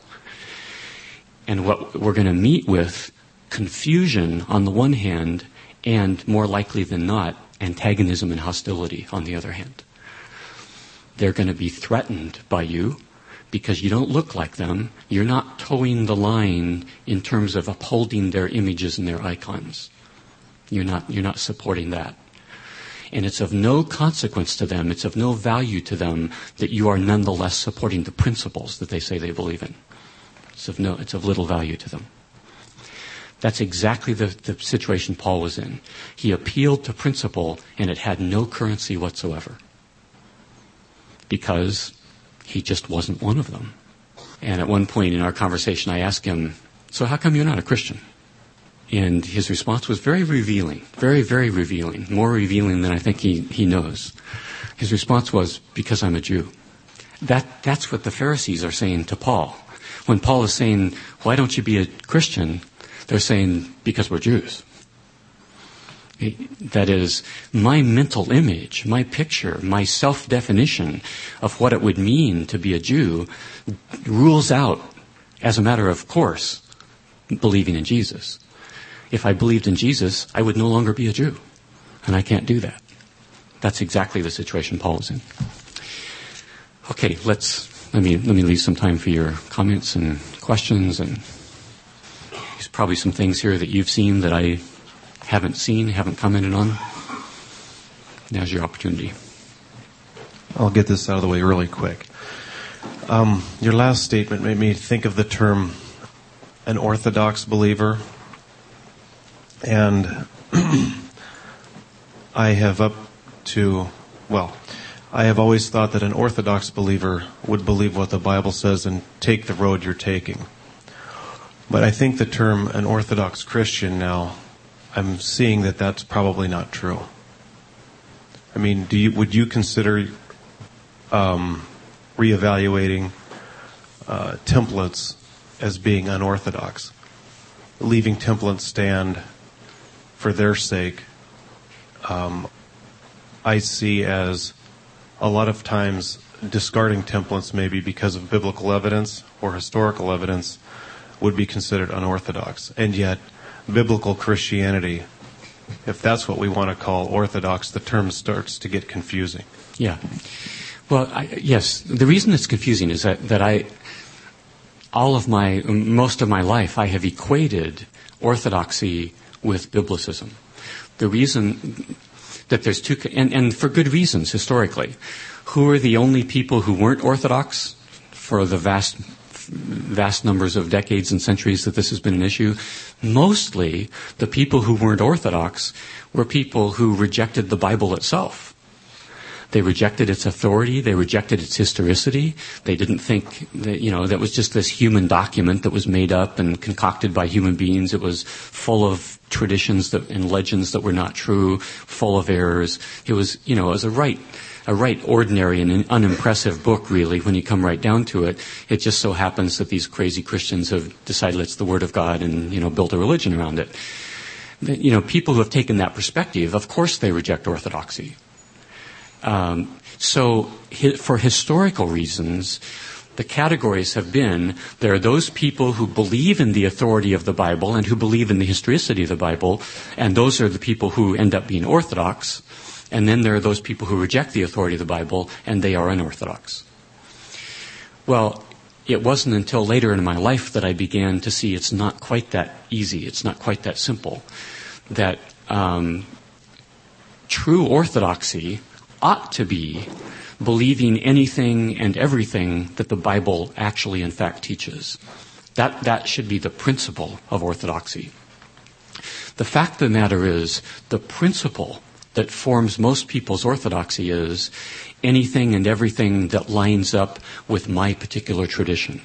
And what we're going to meet with confusion on the one hand, and more likely than not, antagonism and hostility on the other hand. They're going to be threatened by you because you don't look like them. You're not towing the line in terms of upholding their images and their icons. You're not supporting that. And it's of no consequence to them, it's of no value to them that you are nonetheless supporting the principles that they say they believe in. It's of little value to them. That's exactly the situation Paul was in. He appealed to principle and it had no currency whatsoever. Because he just wasn't one of them. And at one point in our conversation I asked him, so how come you're not a Christian? And his response was very revealing, very, very revealing, more revealing than I think he knows. His response was, because I'm a Jew. That's what the Pharisees are saying to Paul. When Paul is saying, why don't you be a Christian? They're saying, because we're Jews. That is, my mental image, my picture, my self-definition of what it would mean to be a Jew rules out, as a matter of course, believing in Jesus. If I believed in Jesus, I would no longer be a Jew. And I can't do that. That's exactly the situation Paul is in. Okay, let me leave some time for your comments and questions. And there's probably some things here that you've seen that I haven't seen, haven't commented on. Now's your opportunity. I'll get this out of the way really quick. Your last statement made me think of the term an Orthodox believer. And I have always thought that an Orthodox believer would believe what the Bible says and take the road you're taking. But I think the term an Orthodox Christian now, I'm seeing that that's probably not true. I mean, would you consider reevaluating templates as being unorthodox? Leaving templates stand for their sake, I see as a lot of times discarding templates maybe because of biblical evidence or historical evidence would be considered unorthodox. And yet, biblical Christianity, if that's what we want to call orthodox, the term starts to get confusing. Yeah. Well, yes, the reason it's confusing is that most of my life I have equated orthodoxy with biblicism. The reason that there's two, and for good reasons historically, who are the only people who weren't Orthodox for the vast numbers of decades and centuries that this has been an issue? Mostly the people who weren't Orthodox were people who rejected the Bible itself. They rejected its authority. They rejected its historicity. They didn't think that, that was just this human document that was made up and concocted by human beings. It was full of traditions and legends that were not true, full of errors. It was, it was a right ordinary and unimpressive book, really, when you come right down to it. It just so happens that these crazy Christians have decided it's the Word of God and, built a religion around it. People who have taken that perspective, of course they reject orthodoxy. So for historical reasons, the categories have been, there are those people who believe in the authority of the Bible and who believe in the historicity of the Bible, and those are the people who end up being Orthodox. And then there are those people who reject the authority of the Bible, and they are unorthodox. Well, it wasn't until later in my life that I began to see it's not quite that easy, it's not quite that simple, that true orthodoxy ought to be believing anything and everything that the Bible actually in fact teaches. That should be the principle of orthodoxy. The fact of the matter is, the principle that forms most people's orthodoxy is anything and everything that lines up with my particular tradition.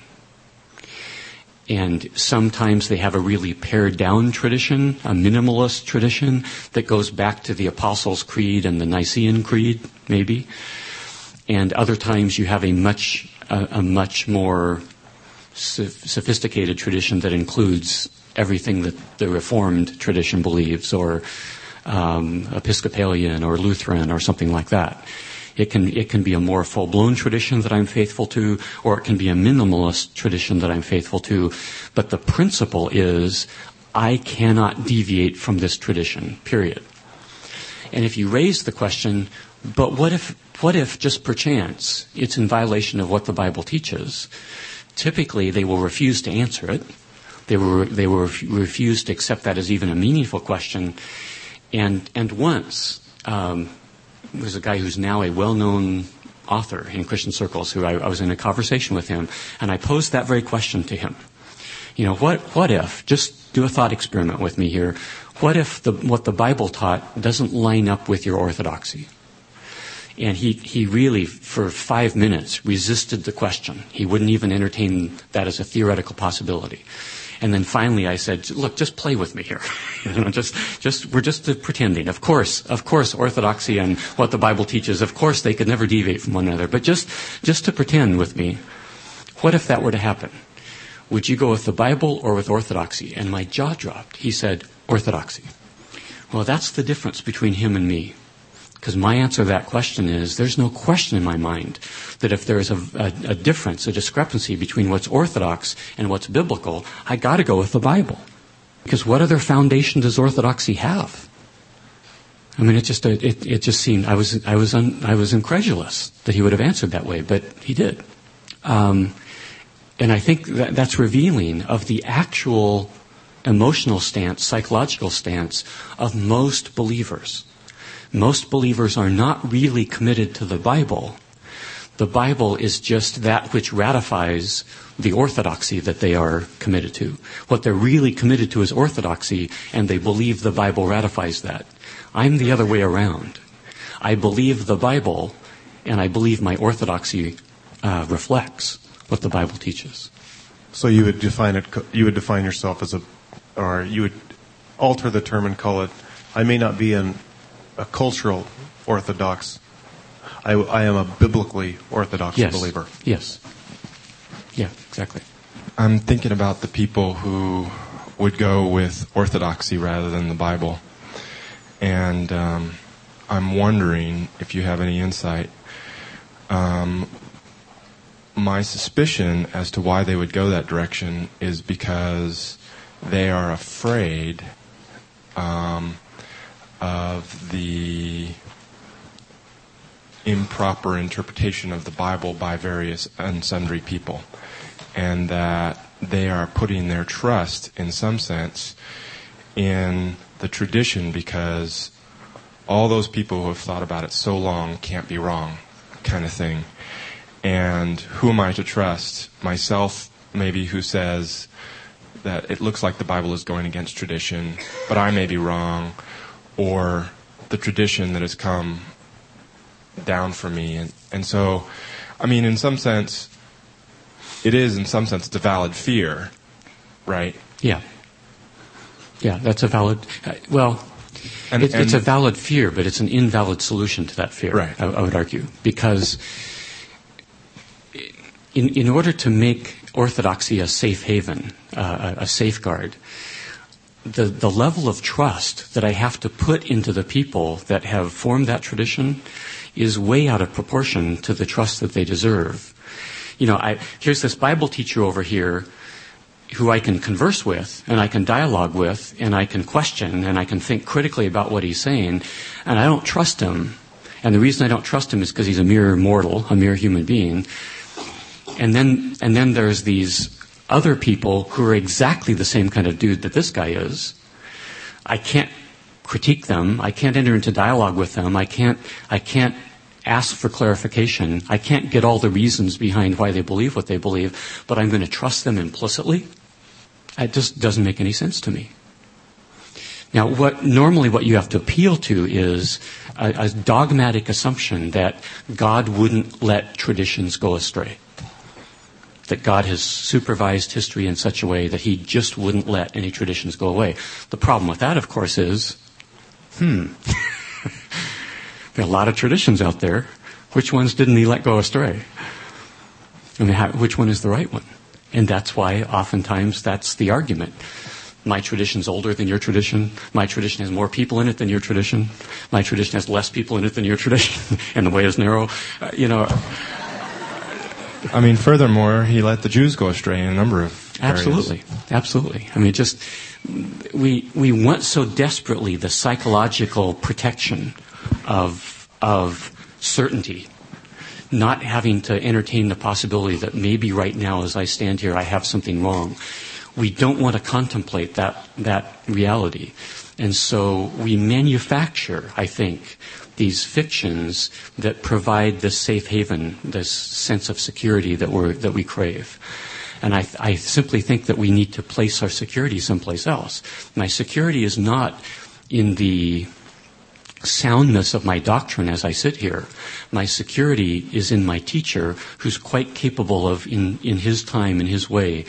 And sometimes they have a really pared down tradition, a minimalist tradition that goes back to the Apostles' Creed and the Nicene Creed, maybe. And other times you have a much more sophisticated tradition that includes everything that the Reformed tradition believes, or Episcopalian or Lutheran or something like that. It can be a more full-blown tradition that I'm faithful to, or it can be a minimalist tradition that I'm faithful to. But the principle is, I cannot deviate from this tradition, period. And if you raise the question, but what if just perchance it's in violation of what the Bible teaches? Typically, they will refuse to answer it. They will refuse to accept that as even a meaningful question. And once, there's a guy who's now a well-known author in Christian circles who I was in a conversation with him, and I posed that very question to him. What if, just do a thought experiment with me here, what if what the Bible taught doesn't line up with your orthodoxy? And he really, for 5 minutes, resisted the question. He wouldn't even entertain that as a theoretical possibility. And then finally I said, look, just play with me here. We're just pretending. Of course, orthodoxy and what the Bible teaches, of course they could never deviate from one another. But just to pretend with me, what if that were to happen? Would you go with the Bible or with orthodoxy? And my jaw dropped. He said, orthodoxy. Well, that's the difference between him and me. Because my answer to that question is, there's no question in my mind that if there is a difference, a discrepancy between what's orthodox and what's biblical, I got to go with the Bible. Because what other foundation does orthodoxy have? I mean, it just seemed, I was incredulous that he would have answered that way, but he did. And I think that's revealing of the actual emotional stance, psychological stance of most believers. Most believers are not really committed to the Bible. The Bible is just that which ratifies the orthodoxy that they are committed to. What they're really committed to is orthodoxy, and they believe the Bible ratifies that. I'm the other way around. I believe the Bible, and I believe my orthodoxy reflects what the Bible teaches. So you would define yourself as or you would alter the term and call it, I may not be a cultural orthodox. I am a biblically orthodox believer. Yes. Yeah, exactly. I'm thinking about the people who would go with orthodoxy rather than the Bible. And I'm wondering if you have any insight. My suspicion as to why they would go that direction is because they are afraid of the improper interpretation of the Bible by various and sundry people, and that they are putting their trust, in some sense, in the tradition because all those people who have thought about it so long can't be wrong, kind of thing. And who am I to trust? Myself, maybe, who says that it looks like the Bible is going against tradition, but I may be wrong, or the tradition that has come down from me. And so, I mean, in some sense, it's a valid fear, right? Yeah. Yeah, that's a valid, it's a valid fear, but it's an invalid solution to that fear, right. I would argue. Because in order to make orthodoxy a safe haven, a safeguard, the level of trust that I have to put into the people that have formed that tradition is way out of proportion to the trust that they deserve. Here's this Bible teacher over here who I can converse with, and I can dialogue with, and I can question, and I can think critically about what he's saying, and I don't trust him. And the reason I don't trust him is because he's a mere mortal, a mere human being. And then there's these other people who are exactly the same kind of dude that this guy is. I can't critique them. I can't enter into dialogue with them. I can't ask for clarification. I can't get all the reasons behind why they believe what they believe, but I'm going to trust them implicitly. It just doesn't make any sense to me. Now, what you have to appeal to is a dogmatic assumption that God wouldn't let traditions go astray. That God has supervised history in such a way that he just wouldn't let any traditions go away. The problem with that, of course, is, there are a lot of traditions out there. Which ones didn't he let go astray? I mean, which one is the right one? And that's why oftentimes that's the argument. My tradition's older than your tradition. My tradition has more people in it than your tradition. My tradition has less people in it than your tradition. And the way is narrow. I mean, furthermore, he let the Jews go astray in a number of areas. Absolutely. I mean, we want so desperately the psychological protection of certainty, not having to entertain the possibility that maybe right now as I stand here I have something wrong. We don't want to contemplate that reality. And so we manufacture, I think, these fictions that provide this safe haven, this sense of security that we crave. And I simply think that we need to place our security someplace else. My security is not in the soundness of my doctrine as I sit here. My security is in my teacher, who's quite capable of, in his time, in his way,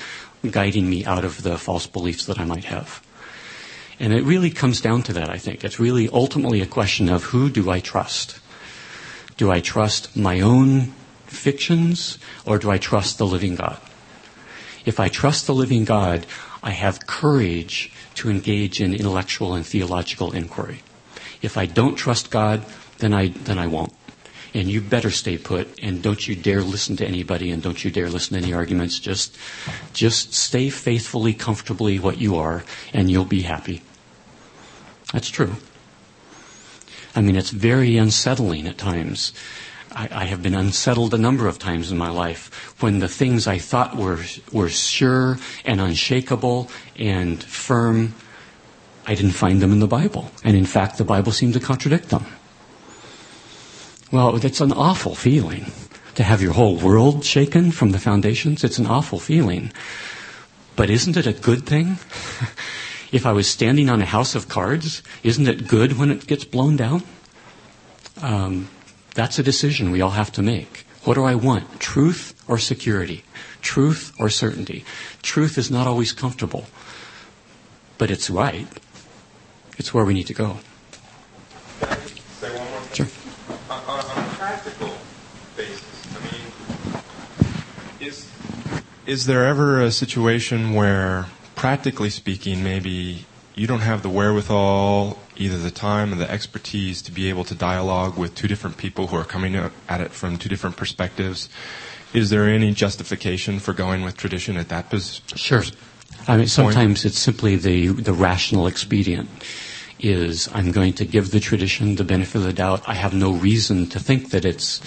guiding me out of the false beliefs that I might have. And it really comes down to that, I think. It's really ultimately a question of who do I trust? Do I trust my own fictions, or do I trust the living God? If I trust the living God, I have courage to engage in intellectual and theological inquiry. If I don't trust God, then I won't. And you better stay put, and don't you dare listen to anybody, and don't you dare listen to any arguments. Just stay faithfully, comfortably what you are, and you'll be happy. That's true. I mean, it's very unsettling at times. I have been unsettled a number of times in my life when the things I thought were sure and unshakable and firm, I didn't find them in the Bible. And in fact, the Bible seemed to contradict them. Well, that's an awful feeling. To have your whole world shaken from the foundations, it's an awful feeling. But isn't it a good thing? If I was standing on a house of cards, isn't it good when it gets blown down? That's a decision we all have to make. What do I want? Truth or security? Truth or certainty? Truth is not always comfortable, but it's right. It's where we need to go. Say one more thing? Sure. On a practical basis, I mean, is there ever a situation where, practically speaking, maybe you don't have the wherewithal, either the time or the expertise to be able to dialogue with two different people who are coming at it from two different perspectives? Is there any justification for going with tradition at that position? Sure. I mean, sometimes it's simply the rational expedient is I'm going to give the tradition the benefit of the doubt. I have no reason to think that it's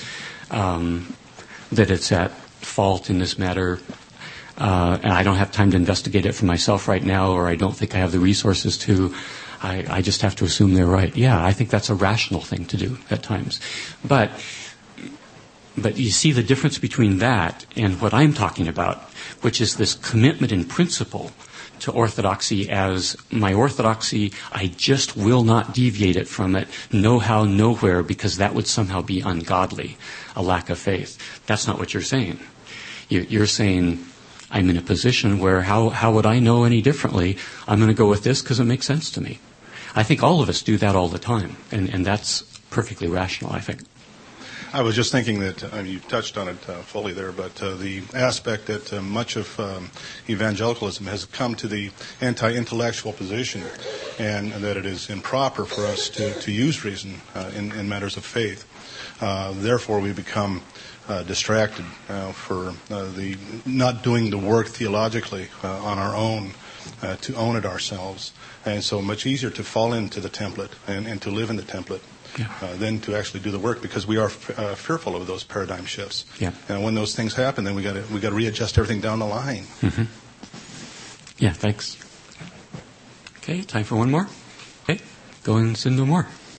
at fault in this matter. And I don't have time to investigate it for myself right now, or I don't think I have the resources to. I just have to assume they're right. Yeah, I think that's a rational thing to do at times. But you see the difference between that and what I'm talking about, which is this commitment in principle to orthodoxy as my orthodoxy. I just will not deviate it from it, no how, nowhere, because that would somehow be ungodly, a lack of faith. That's not what you're saying. You're saying, I'm in a position where how would I know any differently? I'm going to go with this because it makes sense to me. I think all of us do that all the time, and that's perfectly rational, I think. I was just thinking that, you touched on it fully there, but the aspect that much of evangelicalism has come to the anti-intellectual position, and that it is improper for us to use reason in matters of faith. Therefore, we become distracted for the not doing the work theologically on our own to own it ourselves, and so much easier to fall into the template and to live in the template than to actually do the work, because we are fearful of those paradigm shifts. Yeah. And when those things happen, then we got to readjust everything down the line. Mm-hmm. Yeah. Thanks. Okay. Time for one more. Okay. Go and send no more.